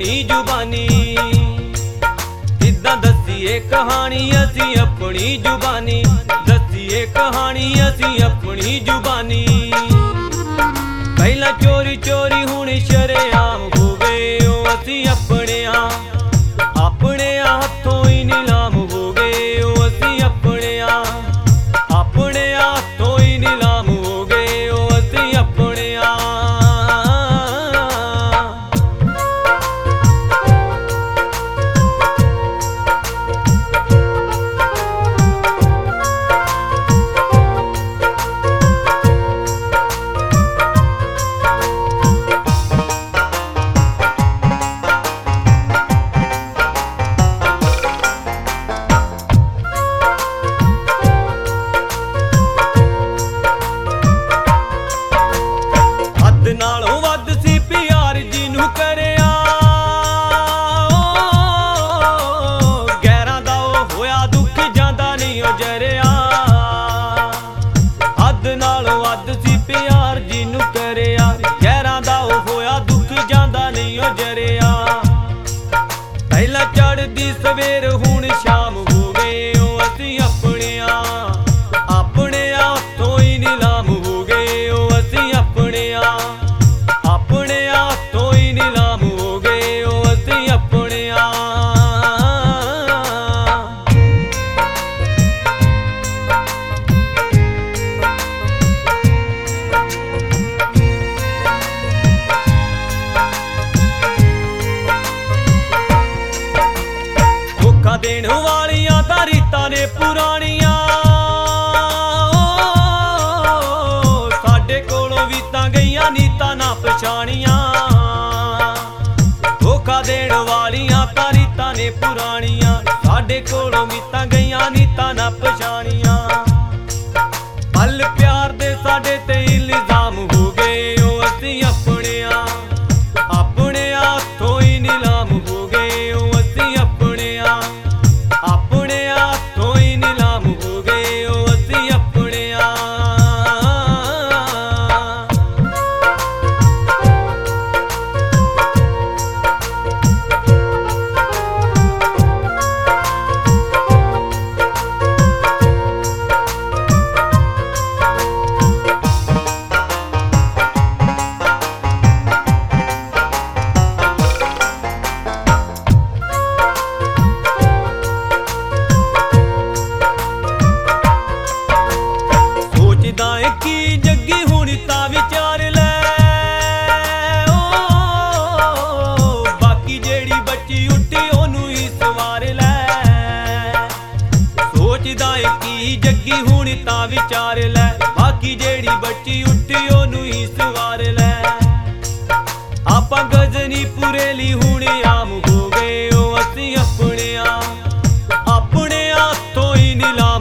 अपनी जुबानी। किद्दां दस्सीए कहानी असी अपनी जुबानी, दस्सीए कहानी असी अपनी जुबानी। पहला चोरी चोरी हुण शरेआम हो गए ओ असी अपने हाथों ही नीलाम हो गए ओ असी अपने हाथों ही नीलाम हो गए ओ असी अपने। नालों वध सी प्यार जिन्हू करिया, गैरां दा होया दुख जांदा नहीं ओ जरिया। हद नालों वध सी प्यार जिन्हू करिया, गैरां दा होया दुख जांदा नहीं ओ जरिया। पहला चढ़दी सवेर हुण शाम हो गए ओ असी अपने हाथों ही नीलाम हो गए ओ असी अपने हाथों ही नीलाम हो गए ओ असी अपने। धोखा देण वालियां तां रीतां ने पुरानियां, साडे कोलों वीतां गईयां नीतां ना पछाणियां। धोखा देण वालियां तां रीतां ने पुरानियां, साडे कोलों वीतां गईयां नीतां ना पछाणियां। पल प्यार दे साडे ते इल्जाम हो गए ओ असी अपने हाथों ही नीलाम हो गए ओ असी अपने हाथों ही नीलाम हो गए ओ असी अपने। की जग्गी हुणी तां विचार लै ओ, बाकी जेड़ी बच्ची उठी ओनू ही सवार लै। सोचदा है की जग्गी हुणी तां विचार लै, बाकी जेड़ी बच्ची उठी ओनू ही सवार लै। आपां गजनी पुरेली हुणे आम हो गए ओ असी अपने हाथों ही नीलाम